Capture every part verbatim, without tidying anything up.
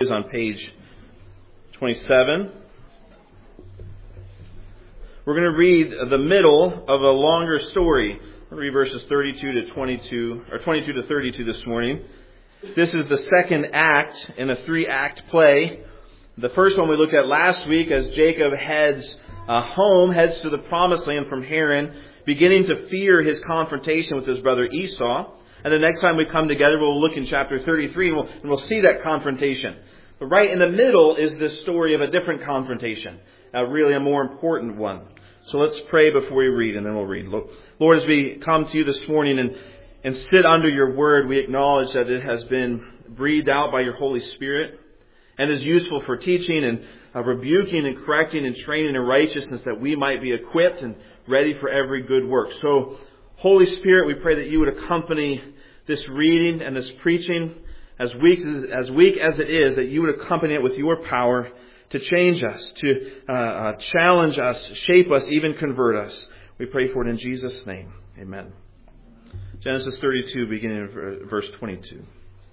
is on page twenty-seven. We're going to read the middle of a longer story. We'll read verses thirty-two to twenty-two, or twenty-two to thirty-two this morning. This is the second act in a three-act play. The first one we looked at last week as Jacob heads uh, home, heads to the promised land from Haran, beginning to fear his confrontation with his brother Esau. And the next time we come together, we'll look in chapter thirty-three and we'll, and we'll see that confrontation. But right in the middle is this story of a different confrontation, uh, really a more important one. So let's pray before we read, and then we'll read. Lord, as we come to you this morning and, and sit under your word, we acknowledge that it has been breathed out by your Holy Spirit and is useful for teaching and uh, rebuking and correcting and training in righteousness, that we might be equipped and ready for every good work. So, Holy Spirit, we pray that you would accompany this reading and this preaching, as weak as weak as it is, that you would accompany it with your power to change us, to uh, uh, challenge us, shape us, even convert us. We pray for it in Jesus' name. Amen. Genesis thirty-two, beginning in verse twenty-two.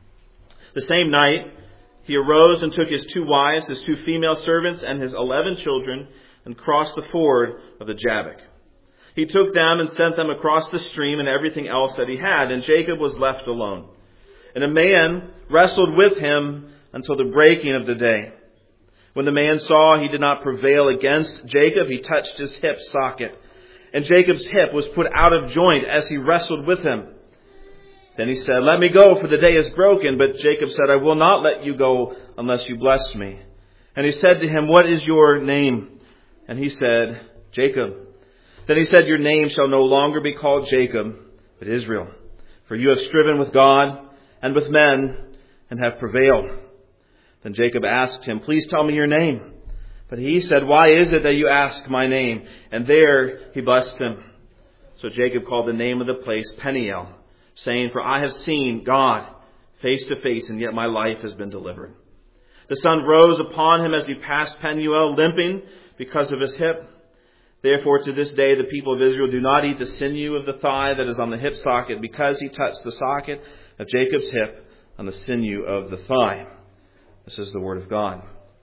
The same night, he arose and took his two wives, his two female servants, and his eleven children, and crossed the ford of the Jabbok. He took them and sent them across the stream and everything else that he had, and Jacob was left alone. And a man wrestled with him until the breaking of the day. When the man saw he did not prevail against Jacob, he touched his hip socket, and Jacob's hip was put out of joint as he wrestled with him. Then he said, "Let me go, for the day is broken." But Jacob said, "I will not let you go unless you bless me." And he said to him, "What is your name?" And he said, "Jacob." Then he said, "Your name shall no longer be called Jacob, but Israel. For you have striven with God and with men and have prevailed." Then Jacob asked him, "Please tell me your name." But he said, "Why is it that you ask my name?" And there he blessed him. So Jacob called the name of the place Peniel, saying, "For I have seen God face to face, and yet my life has been delivered." The sun rose upon him as he passed Peniel, limping because of his hip. Therefore, to this day, the people of Israel do not eat the sinew of the thigh that is on the hip socket, because he touched the socket of Jacob's hip on the sinew of the thigh. This is the word of God.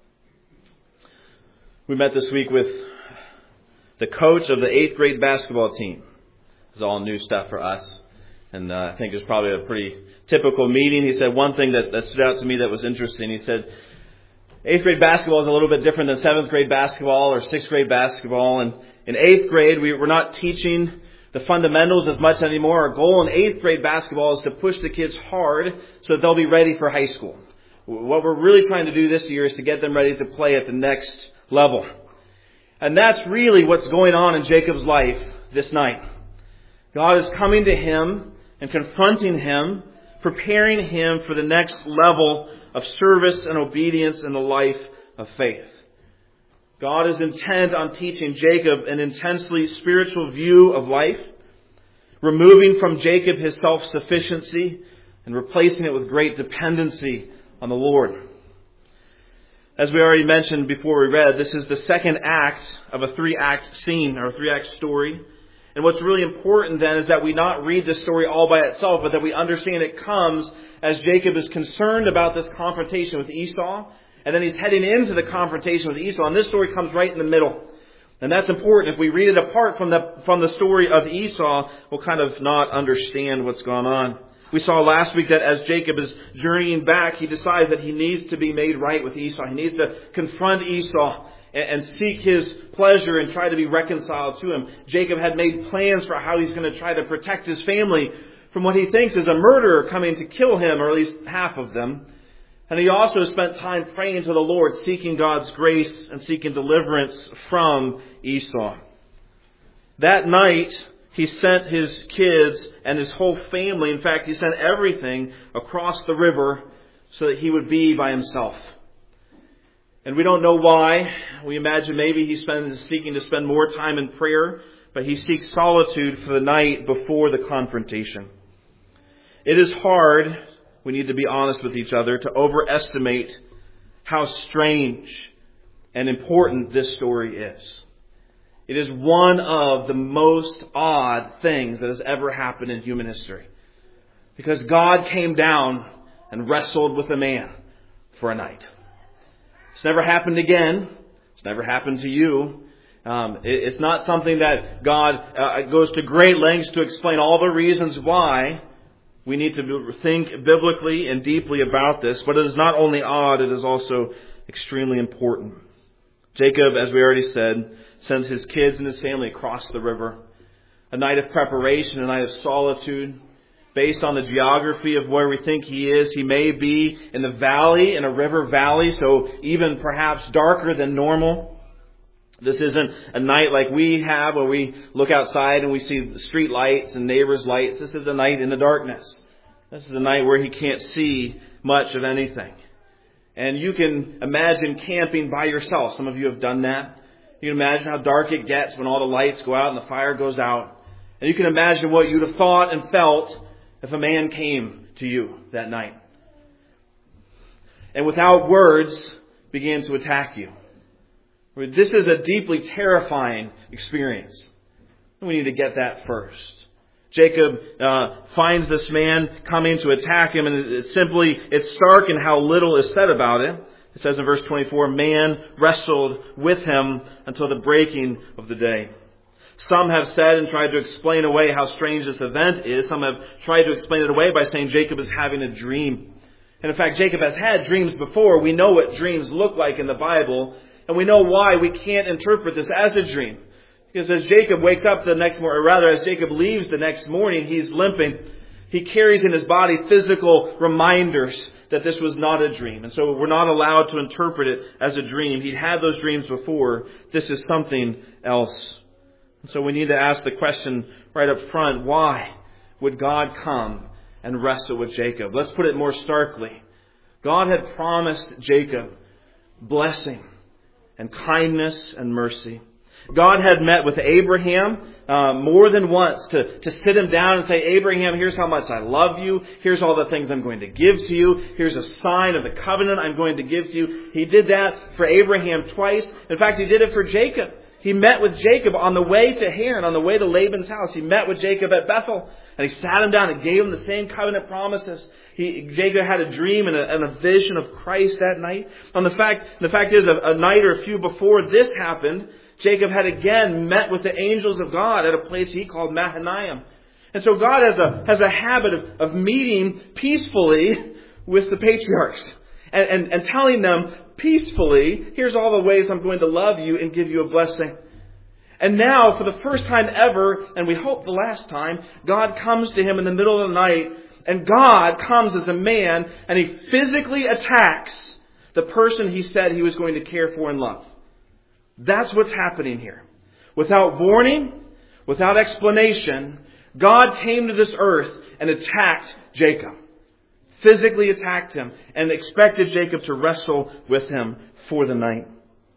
We met this week with the coach of the eighth grade basketball team. It's all new stuff for us. And uh, I think it was probably a pretty typical meeting. He said one thing that, that stood out to me that was interesting. He said, eighth grade basketball is a little bit different than seventh grade basketball or sixth grade basketball. And in eighth grade, we, we're not teaching the fundamentals as much anymore. Our goal in eighth grade basketball is to push the kids hard so that they'll be ready for high school. What we're really trying to do this year is to get them ready to play at the next level. And that's really what's going on in Jacob's life this night. God is coming to him and confronting him, preparing him for the next level of service and obedience in the life of faith. God is intent on teaching Jacob an intensely spiritual view of life, removing from Jacob his self-sufficiency and replacing it with great dependency on the Lord. As we already mentioned before we read, this is the second act of a three-act scene or a three-act story. And what's really important then is that we not read this story all by itself, but that we understand it comes as Jacob is concerned about this confrontation with Esau. And then he's heading into the confrontation with Esau. And this story comes right in the middle. And that's important. If we read it apart from the, from the story of Esau, we'll kind of not understand what's gone on. We saw last week that as Jacob is journeying back, he decides that he needs to be made right with Esau. He needs to confront Esau and seek his pleasure and try to be reconciled to him. Jacob had made plans for how he's going to try to protect his family from what he thinks is a murderer coming to kill him, or at least half of them. And he also spent time praying to the Lord, seeking God's grace and seeking deliverance from Esau. That night, he sent his kids and his whole family, in fact, he sent everything across the river so that he would be by himself. And we don't know why. We imagine maybe he's seeking to spend more time in prayer, but he seeks solitude for the night before the confrontation. It is hard, we need to be honest with each other, to overestimate how strange and important this story is. It is one of the most odd things that has ever happened in human history. Because God came down and wrestled with a man for a night. It's never happened again. It's never happened to you. Um, it, it's not something that God uh, goes to great lengths to explain all the reasons why. We need to think biblically and deeply about this. But it is not only odd, it is also extremely important. Jacob, as we already said, sends his kids and his family across the river. A night of preparation, a night of solitude. Based on the geography of where we think he is, he may be in the valley, in a river valley, so even perhaps darker than normal. This isn't a night like we have where we look outside and we see the street lights and neighbors' lights. This is a night in the darkness. This is a night where he can't see much of anything. And you can imagine camping by yourself. Some of you have done that. You can imagine how dark it gets when all the lights go out and the fire goes out. And you can imagine what you'd have thought and felt if a man came to you that night. And without words began to attack you. This is a deeply terrifying experience. We need to get that first. Jacob uh, finds this man coming to attack him, and it's simply, it's stark in how little is said about it. It says in verse twenty-four, man wrestled with him until the breaking of the day. Some have said and tried to explain away how strange this event is. Some have tried to explain it away by saying Jacob is having a dream. And in fact, Jacob has had dreams before. We know what dreams look like in the Bible. And we know why we can't interpret this as a dream. Because as Jacob wakes up the next morning, or rather as Jacob leaves the next morning, he's limping. He carries in his body physical reminders that this was not a dream. And so we're not allowed to interpret it as a dream. He'd had those dreams before. This is something else. And so we need to ask the question right up front, why would God come and wrestle with Jacob? Let's put it more starkly. God had promised Jacob blessing and kindness and mercy. God had met with Abraham uh, more than once to, to sit him down and say, Abraham, here's how much I love you. Here's all the things I'm going to give to you. Here's a sign of the covenant I'm going to give to you. He did that for Abraham twice. In fact, he did it for Jacob. He met with Jacob on the way to Haran, on the way to Laban's house. He met with Jacob at Bethel, and he sat him down and gave him the same covenant promises. He, Jacob had a dream and a, and a vision of Christ that night. And the fact, the fact is, a, a night or a few before this happened, Jacob had again met with the angels of God at a place he called Mahanaim. And so God has a, has a habit of, of meeting peacefully with the patriarchs and, and, and telling them peacefully, here's all the ways I'm going to love you and give you a blessing. And now, for the first time ever, and we hope the last time, God comes to him in the middle of the night, and God comes as a man, and he physically attacks the person he said he was going to care for and love. That's what's happening here. Without warning, without explanation, God came to this earth and attacked Jacob. Physically attacked him and expected Jacob to wrestle with him for the night.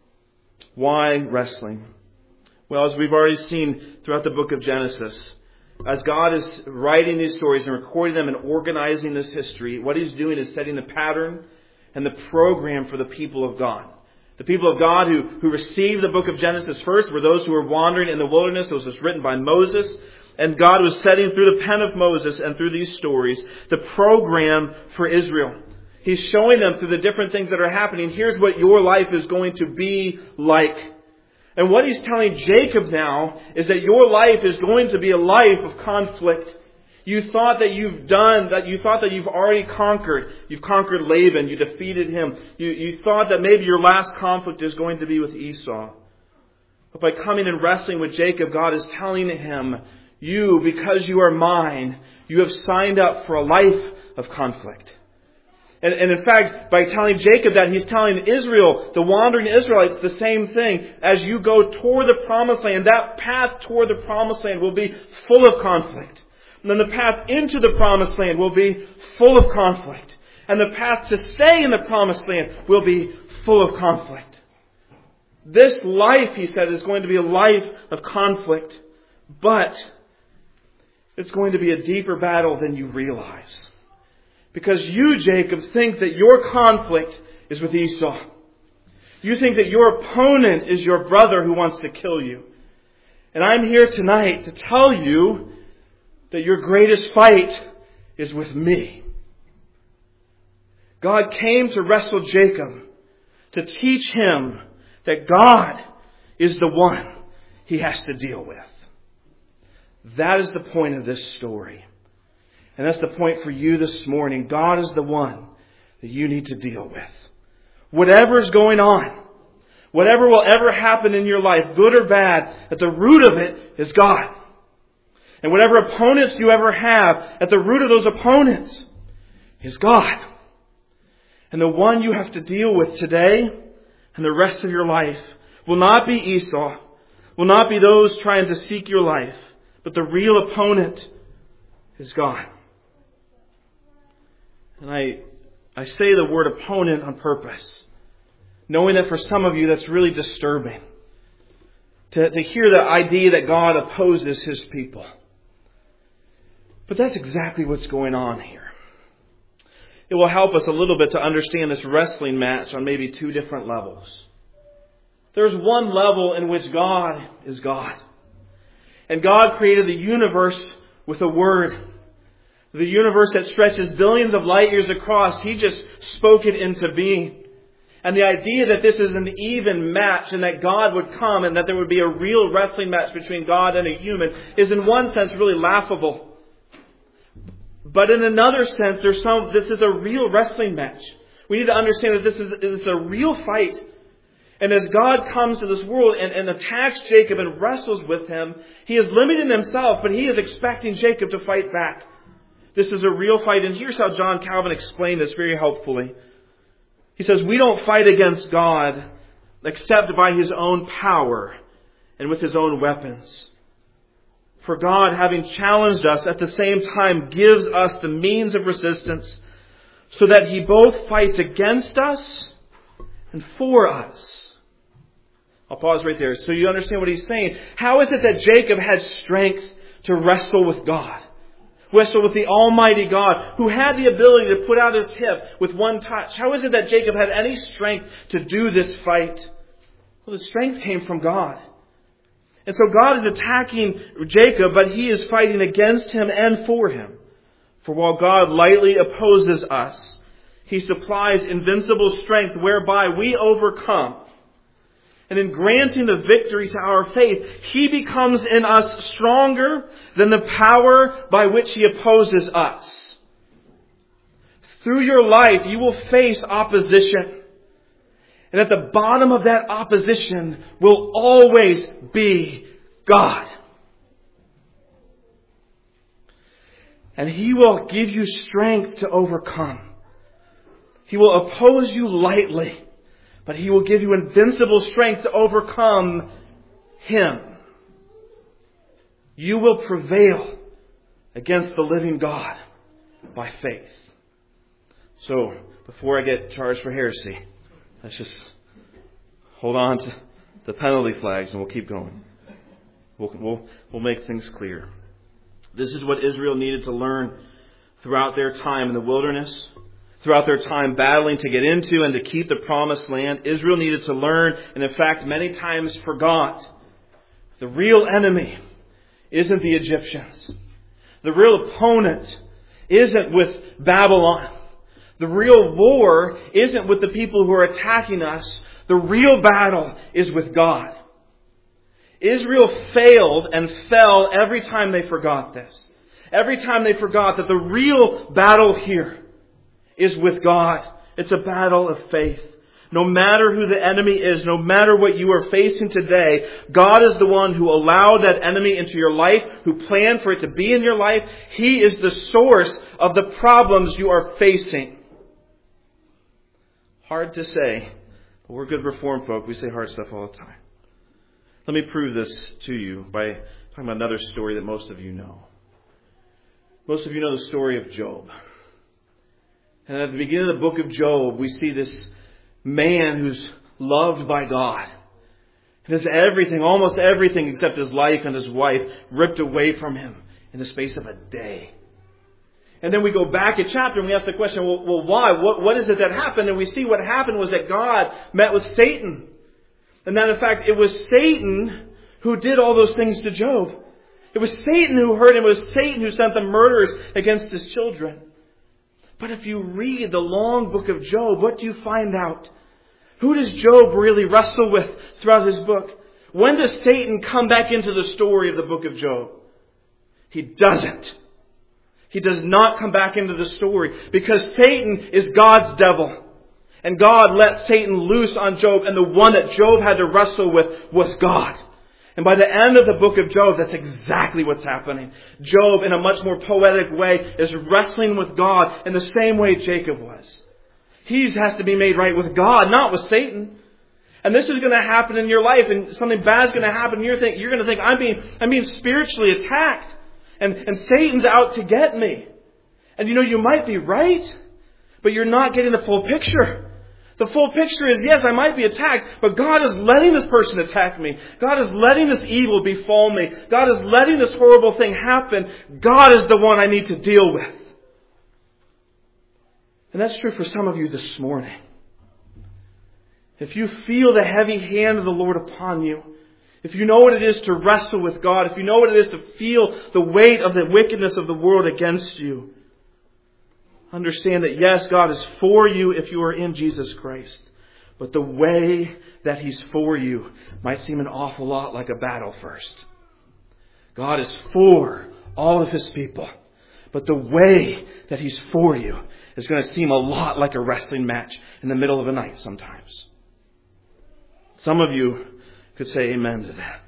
Why wrestling? Well, as we've already seen throughout the book of Genesis, as God is writing these stories and recording them and organizing this history, what he's doing is setting the pattern and the program for the people of God. The people of God who, who received the book of Genesis first were those who were wandering in the wilderness. This was written by Moses. And God was setting through the pen of Moses and through these stories the program for Israel. He's showing them through the different things that are happening. Here's what your life is going to be like. And what he's telling Jacob now is that your life is going to be a life of conflict. You thought that you've done, that you thought that you've already conquered. You've conquered Laban. You defeated him. You, you thought that maybe your last conflict is going to be with Esau. But by coming and wrestling with Jacob, God is telling him, you, because you are mine, you have signed up for a life of conflict. And, and in fact, by telling Jacob that, he's telling Israel, the wandering Israelites, the same thing. As you go toward the promised land, that path toward the promised land will be full of conflict. And then the path into the promised land will be full of conflict. And the path to stay in the promised land will be full of conflict. This life, he said, is going to be a life of conflict. But it's going to be a deeper battle than you realize. Because you, Jacob, think that your conflict is with Esau. You think that your opponent is your brother who wants to kill you. And I'm here tonight to tell you that your greatest fight is with me. God came to wrestle Jacob to teach him that God is the one he has to deal with. That is the point of this story. And that's the point for you this morning. God is the one that you need to deal with. Whatever's going on, whatever will ever happen in your life, good or bad, at the root of it is God. And whatever opponents you ever have, at the root of those opponents is God. And the one you have to deal with today and the rest of your life will not be Esau, will not be those trying to seek your life, but the real opponent is God. And I, I say the word opponent on purpose, knowing that for some of you that's really disturbing. To, to hear the idea that God opposes His people. But that's exactly what's going on here. It will help us a little bit to understand this wrestling match on maybe two different levels. There's one level in which God is God. And God created the universe with a word. The universe that stretches billions of light years across, He just spoke it into being. And the idea that this is an even match and that God would come and that there would be a real wrestling match between God and a human is in one sense really laughable. But in another sense, there's some, this is a real wrestling match. We need to understand that this is, this is a real fight. And as God comes to this world and, and attacks Jacob and wrestles with him, He is limiting Himself, but He is expecting Jacob to fight back. This is a real fight. And here's how John Calvin explained this very helpfully. He says, we don't fight against God except by His own power and with His own weapons. For God, having challenged us, at the same time gives us the means of resistance so that He both fights against us and for us. I'll pause right there so you understand what he's saying. How is it that Jacob had strength to wrestle with God? Wrestle with the Almighty God who had the ability to put out His hip with one touch. How is it that Jacob had any strength to do this fight? Well, the strength came from God. And so God is attacking Jacob, but He is fighting against him and for him. For while God lightly opposes us, He supplies invincible strength whereby we overcome. And in granting the victory to our faith, He becomes in us stronger than the power by which He opposes us. Through your life, you will face opposition. And at the bottom of that opposition will always be God. And He will give you strength to overcome. He will oppose you lightly, but He will give you invincible strength to overcome him. You will prevail against the living God by faith. So, before I get charged for heresy, let's just hold on to the penalty flags and we'll keep going. We'll, we'll, we'll make things clear. This is what Israel needed to learn throughout their time in the wilderness, throughout their time battling to get into and to keep the promised land. Israel needed to learn, and in fact many times forgot, the real enemy isn't the Egyptians. The real opponent isn't with Babylon. The real war isn't with the people who are attacking us. The real battle is with God. Israel failed and fell every time they forgot this. Every time they forgot that the real battle here is with God. It's a battle of faith. No matter who the enemy is, no matter what you are facing today, God is the one who allowed that enemy into your life, who planned for it to be in your life. He is the source of the problems you are facing. Hard to say, but we're good Reformed folk. We say hard stuff all the time. Let me prove this to you by talking about another story that most of you know. Most of you know the story of Job. And at the beginning of the book of Job, we see this man who's loved by God. And has everything, almost everything except his life and his wife, ripped away from him in the space of a day. And then we go back a chapter and we ask the question, well, well why? What, what is it that happened? And we see what happened was that God met with Satan. And that, in fact, it was Satan who did all those things to Job. It was Satan who hurt him. It was Satan who sent the murders against his children. But if you read the long book of Job, what do you find out? Who does Job really wrestle with throughout his book? When does Satan come back into the story of the book of Job? He doesn't. He does not come back into the story because Satan is God's devil. And God let Satan loose on Job, and the one that Job had to wrestle with was God. And by the end of the book of Job, that's exactly what's happening. Job, in a much more poetic way, is wrestling with God in the same way Jacob was. He has to be made right with God, not with Satan. And this is going to happen in your life, and something bad is going to happen. You're, think, you're going to think, I'm being, I'm being spiritually attacked, and, and Satan's out to get me. And you know, you might be right, but you're not getting the full picture. The full picture is, yes, I might be attacked, but God is letting this person attack me. God is letting this evil befall me. God is letting this horrible thing happen. God is the one I need to deal with. And that's true for some of you this morning. If you feel the heavy hand of the Lord upon you, if you know what it is to wrestle with God, if you know what it is to feel the weight of the wickedness of the world against you, understand that yes, God is for you if you are in Jesus Christ. But the way that He's for you might seem an awful lot like a battle first. God is for all of His people. But the way that He's for you is going to seem a lot like a wrestling match in the middle of the night sometimes. Some of you could say amen to that.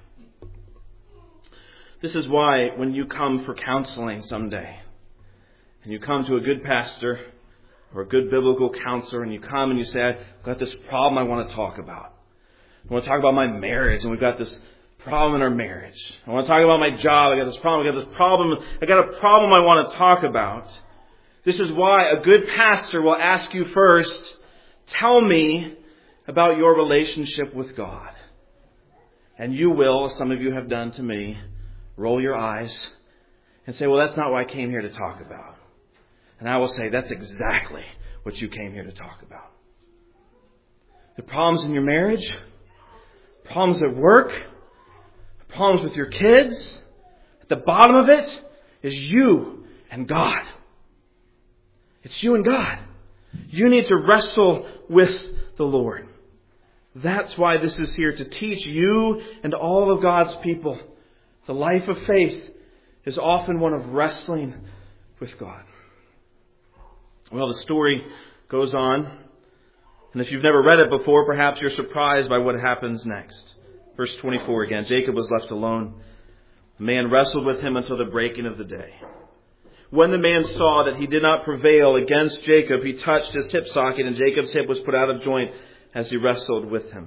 This is why when you come for counseling someday, and you come to a good pastor or a good biblical counselor, and you come and you say, I've got this problem I want to talk about. I want to talk about my marriage, and we've got this problem in our marriage. I want to talk about my job. I got this problem. I got this problem. I got a problem I want to talk about. This is why a good pastor will ask you first, tell me about your relationship with God. And you will, as some of you have done to me, roll your eyes and say, well, that's not what I came here to talk about. And I will say, that's exactly what you came here to talk about. The problems in your marriage, problems at work, problems with your kids, at the bottom of it is you and God. It's you and God. You need to wrestle with the Lord. That's why this is here, to teach you and all of God's people. The life of faith is often one of wrestling with God. Well, the story goes on. And if you've never read it before, perhaps you're surprised by what happens next. Verse twenty-four again. Jacob was left alone. The man wrestled with him until the breaking of the day. When the man saw that he did not prevail against Jacob, he touched his hip socket, and Jacob's hip was put out of joint as he wrestled with him.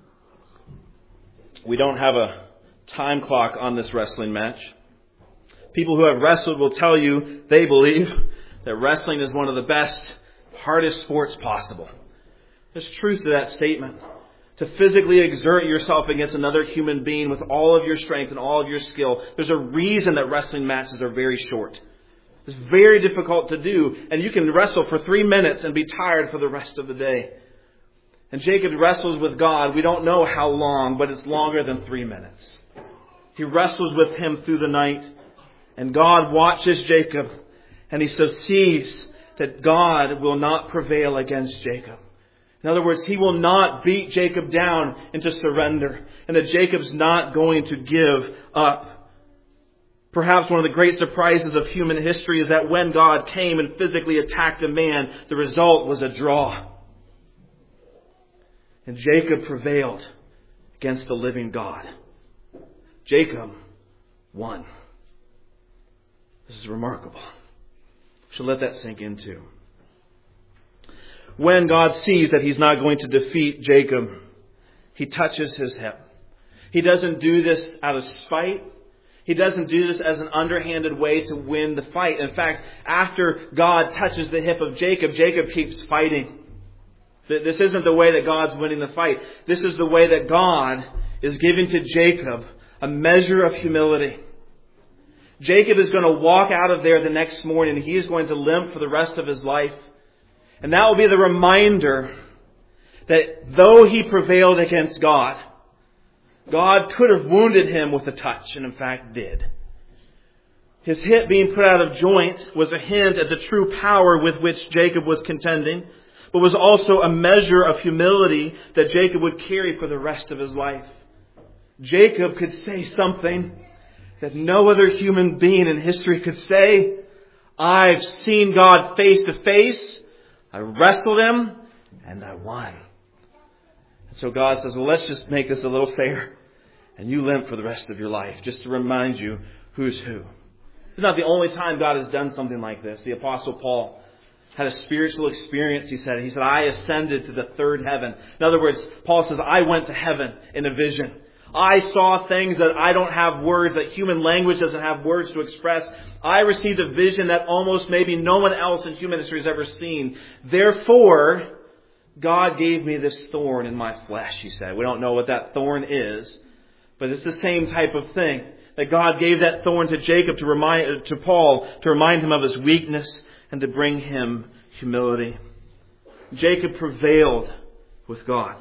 We don't have a time clock on this wrestling match. People who have wrestled will tell you they believe that wrestling is one of the best, hardest sports possible. There's truth to that statement. To physically exert yourself against another human being with all of your strength and all of your skill. There's a reason that wrestling matches are very short. It's very difficult to do. And you can wrestle for three minutes and be tired for the rest of the day. And Jacob wrestles with God. We don't know how long, but it's longer than three minutes. He wrestles with him through the night. And God watches Jacob. And he so sees that God will not prevail against Jacob. In other words, he will not beat Jacob down into surrender. And that Jacob's not going to give up. Perhaps one of the great surprises of human history is that when God came and physically attacked a man, the result was a draw. And Jacob prevailed against the living God. Jacob won. This is remarkable. We should let that sink in too. When God sees that He's not going to defeat Jacob, He touches his hip. He doesn't do this out of spite. He doesn't do this as an underhanded way to win the fight. In fact, after God touches the hip of Jacob, Jacob keeps fighting. This isn't the way that God's winning the fight. This is the way that God is giving to Jacob a measure of humility. Jacob is going to walk out of there the next morning and he is going to limp for the rest of his life. And that will be the reminder that though he prevailed against God, God could have wounded him with a touch, and in fact did. His hip being put out of joint was a hint at the true power with which Jacob was contending. but was also a measure of humility that Jacob would carry for the rest of his life. Jacob could say something that no other human being in history could say. I've seen God face to face. I wrestled Him and I won. And so God says, well, let's just make this a little fair. And you limp for the rest of your life, just to remind you who's who. It's not the only time God has done something like this. The Apostle Paul had a spiritual experience, he said. He said, I ascended to the third heaven. In other words, Paul says, I went to heaven in a vision. I saw things that I don't have words, that human language doesn't have words to express. I received a vision that almost maybe no one else in human history has ever seen. Therefore, God gave me this thorn in my flesh, he said. We don't know what that thorn is, but it's the same type of thing. That God gave that thorn to Jacob to remind, to Paul, to remind him of his weakness and to bring him humility. Jacob prevailed with God.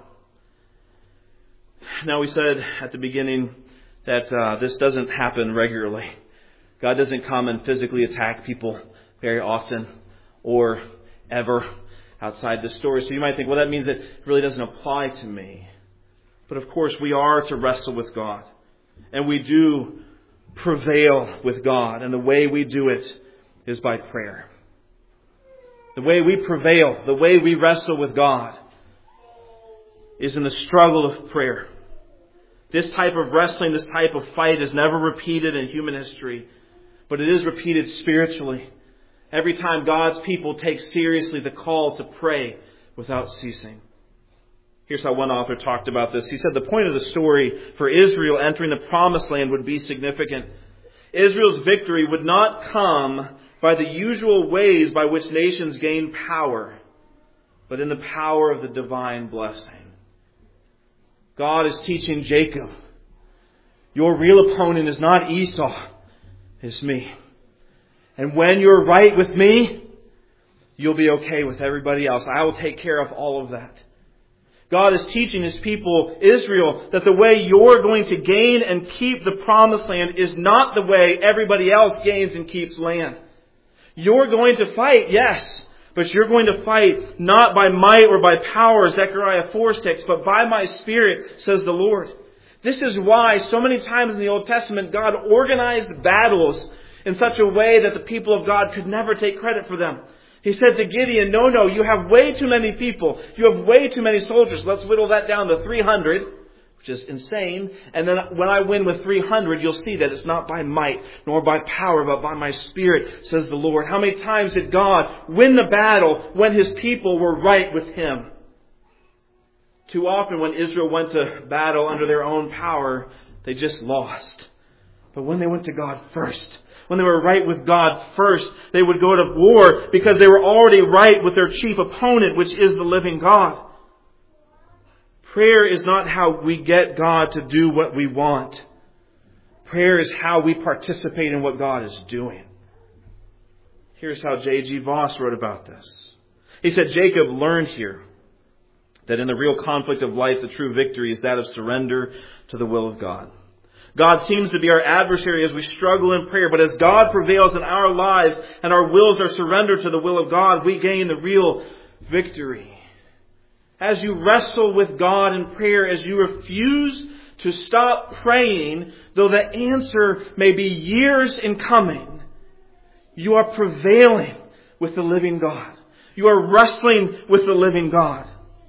Now we said at the beginning that uh, this doesn't happen regularly. God doesn't come and physically attack people very often or ever outside this story. So you might think, well, that means it really doesn't apply to me. But of course we are to wrestle with God. And we do prevail with God. And the way we do it is by prayer. The way we prevail, the way we wrestle with God is in the struggle of prayer. This type of wrestling, this type of fight is never repeated in human history, but it is repeated spiritually. Every time God's people take seriously the call to pray without ceasing. Here's how one author talked about this. He said the point of the story for Israel entering the promised land would be significant. Israel's victory would not come by the usual ways by which nations gain power, but in the power of the divine blessing. God is teaching Jacob, your real opponent is not Esau, it's me. And when you're right with me, you'll be okay with everybody else. I will take care of all of that. God is teaching His people, Israel, that the way you're going to gain and keep the promised land is not the way everybody else gains and keeps land. You're going to fight, yes, but you're going to fight not by might or by power, Zechariah four six, but by my Spirit, says the Lord. This is why so many times in the Old Testament, God organized battles in such a way that the people of God could never take credit for them. He said to Gideon, no, no, you have way too many people. You have way too many soldiers. Let's whittle that down to three hundred, which is insane. And then when I win with three hundred, you'll see that it's not by might nor by power, but by my Spirit, says the Lord. How many times did God win the battle when His people were right with Him? Too often when Israel went to battle under their own power, they just lost. But when they went to God first, when they were right with God first, they would go to war because they were already right with their chief opponent, which is the living God. Prayer is not how we get God to do what we want. Prayer is how we participate in what God is doing. Here's how J G Voss wrote about this. He said, Jacob learned here that in the real conflict of life, the true victory is that of surrender to the will of God. God seems to be our adversary as we struggle in prayer, but as God prevails in our lives and our wills are surrendered to the will of God, we gain the real victory. As you wrestle with God in prayer, as you refuse to stop praying, though the answer may be years in coming, you are prevailing with the living God. You are wrestling with the living God.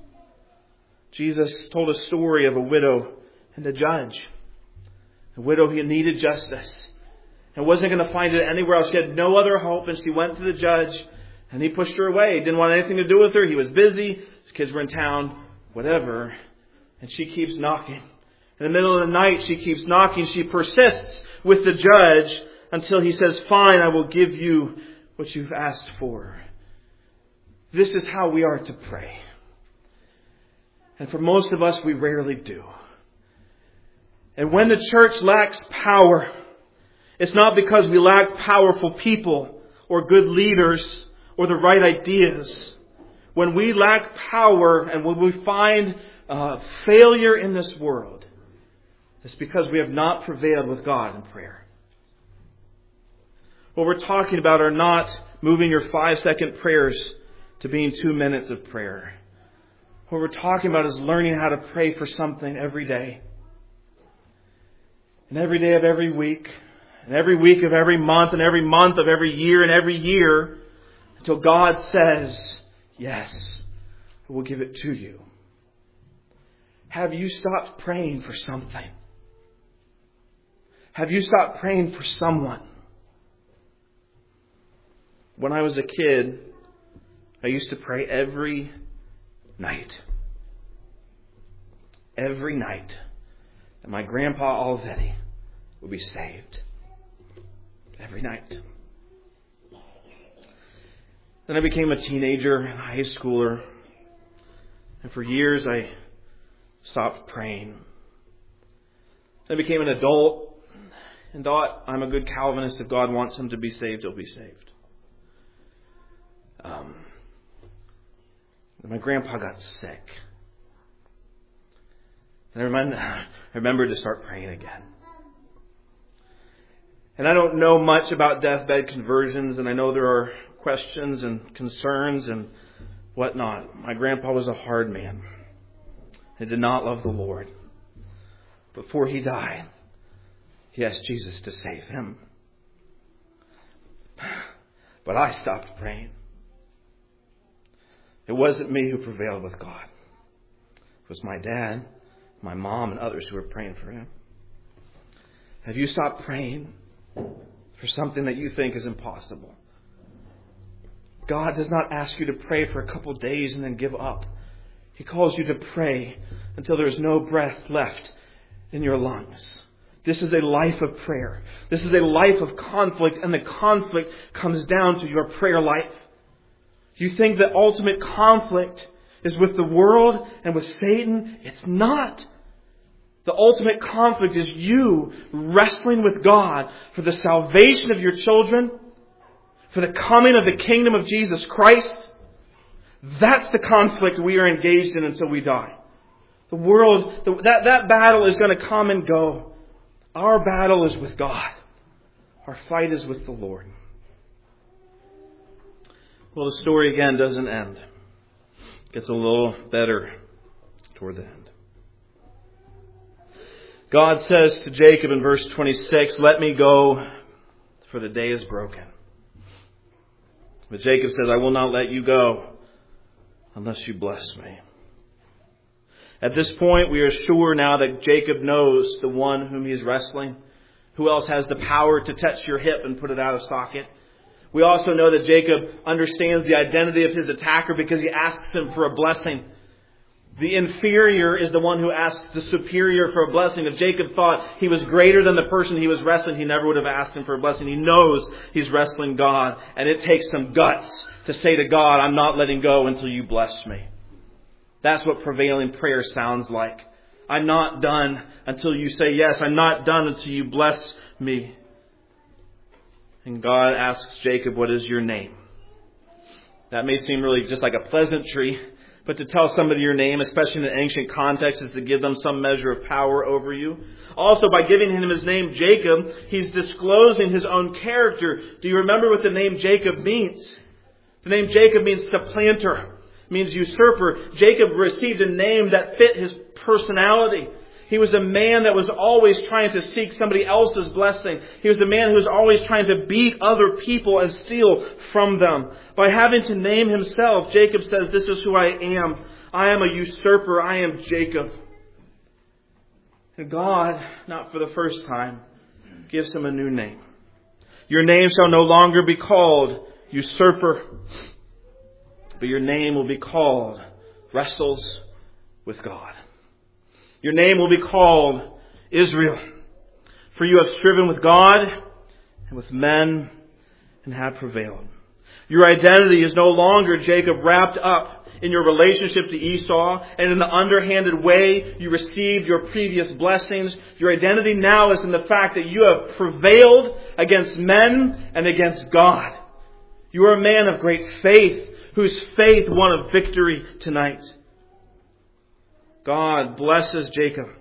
Jesus told a story of a widow and a judge. The widow who needed justice and wasn't going to find it anywhere else. She had no other hope, and she went to the judge, and he pushed her away. He didn't want anything to do with her. He was busy. His kids were in town, whatever. And she keeps knocking. In the middle of the night, she keeps knocking. She persists with the judge until he says, fine, I will give you what you've asked for. This is how we are to pray. And for most of us, we rarely do. And when the church lacks power, it's not because we lack powerful people or good leaders or the right ideas. When we lack power and when we find uh, failure in this world, it's because we have not prevailed with God in prayer. What we're talking about are not moving your five-second prayers to being two minutes of prayer. What we're talking about is learning how to pray for something every day. And every day of every week. And every week of every month. And every month of every year. And every year. Until God says, yes, I will give it to you. Have you stopped praying for something? Have you stopped praying for someone? When I was a kid, I used to pray every night. Every night. And my grandpa Olivetti would be saved. Every night. Then I became a teenager and a high schooler. And for years I stopped praying. I became an adult and thought, I'm a good Calvinist. If God wants him to be saved, he'll be saved. Um, my grandpa got sick. And I remember, I remember to start praying again. And I don't know much about deathbed conversions, and I know there are questions and concerns and whatnot. My grandpa was a hard man. He did not love the Lord. Before he died, he asked Jesus to save him. But I stopped praying. It wasn't me who prevailed with God. It was my dad, my mom, and others who were praying for him. Have you stopped praying for something that you think is impossible? God does not ask you to pray for a couple days and then give up. He calls you to pray until there is no breath left in your lungs. This is a life of prayer. This is a life of conflict, and the conflict comes down to your prayer life. You think that ultimate conflict is with the world and with Satan? It's not. The ultimate conflict is you wrestling with God for the salvation of your children, for the coming of the kingdom of Jesus Christ. That's the conflict we are engaged in until we die. The world, the, that, that battle is going to come and go. Our battle is with God. Our fight is with the Lord. Well, the story again doesn't end. It gets a little better toward the end. God says to Jacob in verse twenty-six, let me go, for the day is broken. But Jacob says, I will not let you go unless you bless me. At this point, we are sure now that Jacob knows the one whom he is wrestling. Who else has the power to touch your hip and put it out of socket? We also know that Jacob understands the identity of his attacker because he asks him for a blessing. The inferior is the one who asks the superior for a blessing. If Jacob thought he was greater than the person he was wrestling, he never would have asked him for a blessing. He knows he's wrestling God, and it takes some guts to say to God, I'm not letting go until you bless me. That's what prevailing prayer sounds like. I'm not done until you say yes. I'm not done until you bless me. And God asks Jacob, what is your name? That may seem really just like a pleasantry, but to tell somebody your name, especially in an ancient context, is to give them some measure of power over you. Also, by giving him his name, Jacob, he's disclosing his own character. Do you remember what the name Jacob means? The name Jacob means supplanter, means usurper. Jacob received a name that fit his personality. He was a man that was always trying to seek somebody else's blessing. He was a man who was always trying to beat other people and steal from them. By having to name himself, Jacob says, this is who I am. I am a usurper. I am Jacob. And God, not for the first time, gives him a new name. Your name shall no longer be called usurper, but your name will be called wrestles with God. Your name will be called Israel. For you have striven with God and with men and have prevailed. Your identity is no longer, Jacob, wrapped up in your relationship to Esau and in the underhanded way you received your previous blessings. Your identity now is in the fact that you have prevailed against men and against God. You are a man of great faith whose faith won a victory tonight. God blesses Jacob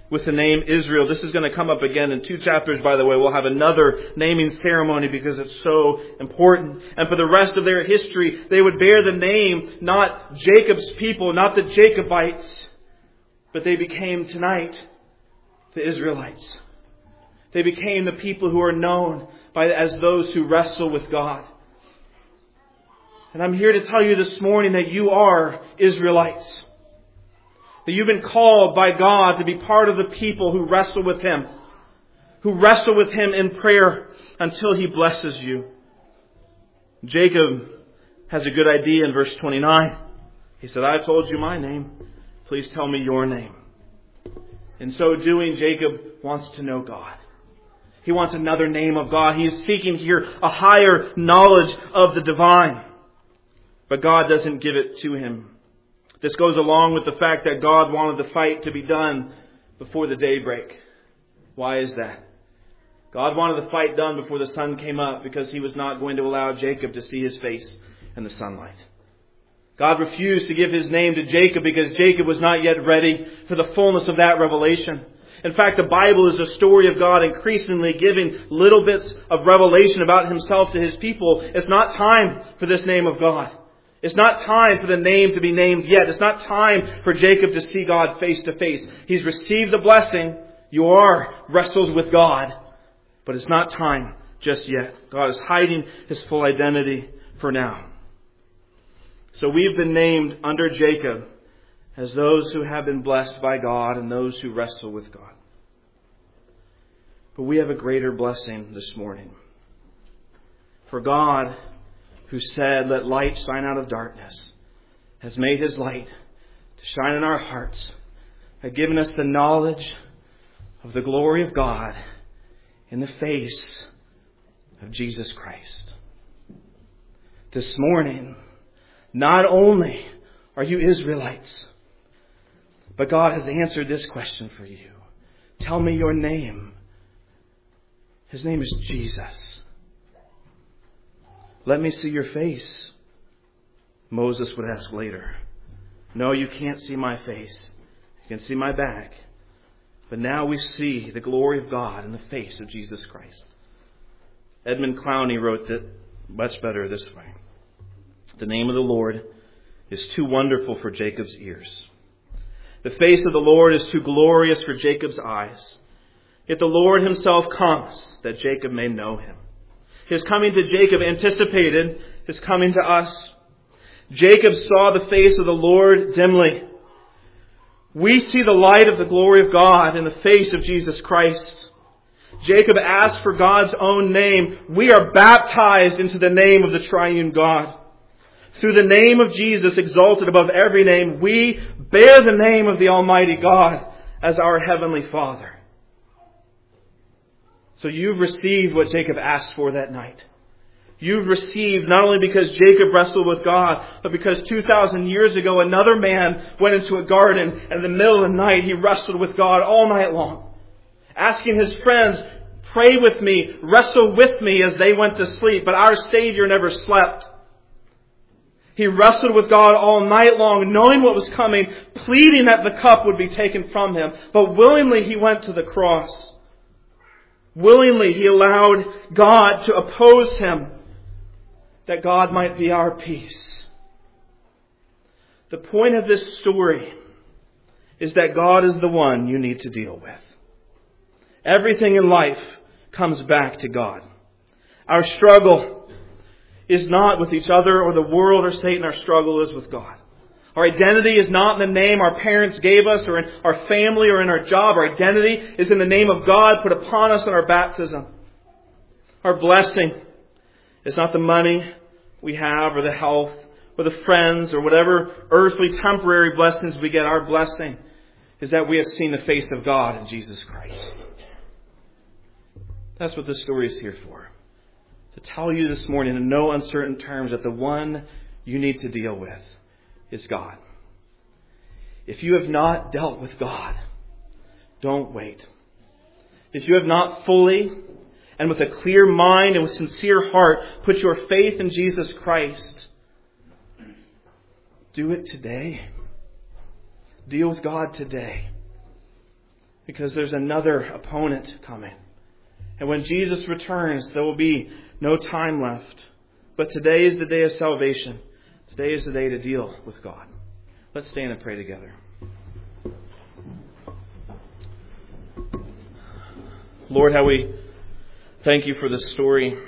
with the name Israel. This is going to come up again in two chapters, by the way. We'll have another naming ceremony because it's so important. And for the rest of their history, they would bear the name, not Jacob's people, not the Jacobites, but they became tonight the Israelites. They became the people who are known by as those who wrestle with God. And I'm here to tell you this morning that you are Israelites. That you've been called by God to be part of the people who wrestle with Him. Who wrestle with Him in prayer until He blesses you. Jacob has a good idea in verse twenty-nine. He said, I've told you my name. Please tell me your name. In so doing, Jacob wants to know God. He wants another name of God. He is seeking here a higher knowledge of the divine. But God doesn't give it to him. This goes along with the fact that God wanted the fight to be done before the daybreak. Why is that? God wanted the fight done before the sun came up because He was not going to allow Jacob to see His face in the sunlight. God refused to give His name to Jacob because Jacob was not yet ready for the fullness of that revelation. In fact, the Bible is a story of God increasingly giving little bits of revelation about Himself to His people. It's not time for this name of God. It's not time for the name to be named yet. It's not time for Jacob to see God face to face. He's received the blessing. You are wrestles with God. But it's not time just yet. God is hiding His full identity for now. So we've been named under Jacob as those who have been blessed by God and those who wrestle with God. But we have a greater blessing this morning. For God, who said, let light shine out of darkness, has made His light to shine in our hearts, has given us the knowledge of the glory of God in the face of Jesus Christ. This morning, not only are you Israelites, but God has answered this question for you. Tell me your name. His name is Jesus. Let me see your face. Moses would ask later. No, you can't see my face. You can see my back. But now we see the glory of God in the face of Jesus Christ. Edmund Clowney wrote that much better this way. The name of the Lord is too wonderful for Jacob's ears. The face of the Lord is too glorious for Jacob's eyes. Yet the Lord Himself comes that Jacob may know Him. His coming to Jacob anticipated His coming to us. Jacob saw the face of the Lord dimly. We see the light of the glory of God in the face of Jesus Christ. Jacob asked for God's own name. We are baptized into the name of the triune God. Through the name of Jesus exalted above every name, we bear the name of the Almighty God as our Heavenly Father. So you've received what Jacob asked for that night. You've received not only because Jacob wrestled with God, but because two thousand years ago another man went into a garden and in the middle of the night he wrestled with God all night long. Asking his friends, pray with me, wrestle with me as they went to sleep. But our Savior never slept. He wrestled with God all night long, knowing what was coming, pleading that the cup would be taken from Him. But willingly He went to the cross. Willingly He allowed God to oppose Him, that God might be our peace. The point of this story is that God is the one you need to deal with. Everything in life comes back to God. Our struggle is not with each other or the world or Satan. Our struggle is with God. Our identity is not in the name our parents gave us or in our family or in our job. Our identity is in the name of God put upon us in our baptism. Our blessing is not the money we have or the health or the friends or whatever earthly temporary blessings we get. Our blessing is that we have seen the face of God in Jesus Christ. That's what this story is here for. To tell you this morning in no uncertain terms that the one you need to deal with is God. If you have not dealt with God, don't wait. If you have not fully and with a clear mind and with sincere heart put your faith in Jesus Christ, do it today. Deal with God today. because there's another opponent coming. And when Jesus returns, there will be no time left. But today is the day of salvation. Today is the day to deal with God. Let's stand and pray together. Lord, how we thank you for this story.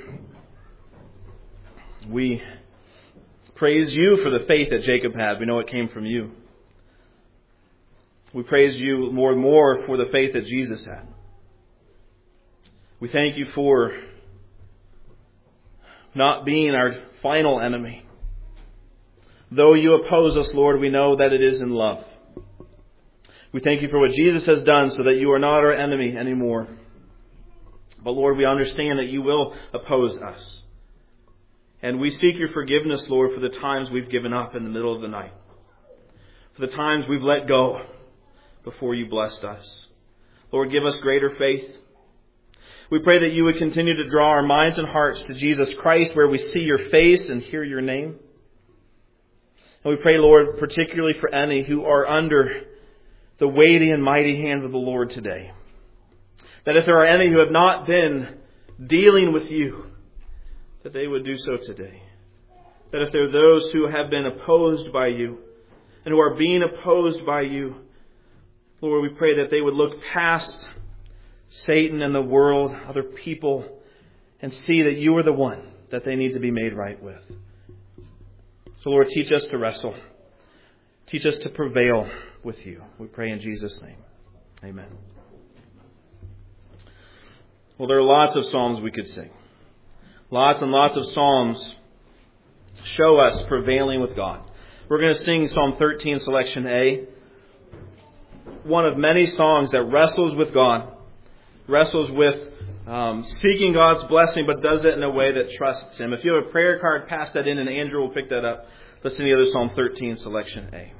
We praise you for the faith that Jacob had. We know it came from you. We praise you more and more for the faith that Jesus had. We thank you for not being our final enemy. Though you oppose us, Lord, we know that it is in love. We thank you for what Jesus has done so that you are not our enemy anymore. But Lord, we understand that you will oppose us. And we seek your forgiveness, Lord, for the times we've given up in the middle of the night. For the times we've let go before you blessed us. Lord, give us greater faith. We pray that you would continue to draw our minds and hearts to Jesus Christ, where we see your face and hear your name. And we pray, Lord, particularly for any who are under the weighty and mighty hand of the Lord today. That if there are any who have not been dealing with you, that they would do so today. That if there are those who have been opposed by you and who are being opposed by you, Lord, we pray that they would look past Satan and the world, other people, and see that you are the one that they need to be made right with. So, Lord, teach us to wrestle. Teach us to prevail with you. We pray in Jesus' name. Amen. Well, there are lots of psalms we could sing. Lots and lots of psalms show us prevailing with God. We're going to sing Psalm thirteen, selection A. One of many songs that wrestles with God. Wrestles with um, seeking God's blessing, but does it in a way that trusts Him. If you have a prayer card, pass that in and Andrew will pick that up. Listen to the other Psalm thirteen, selection A.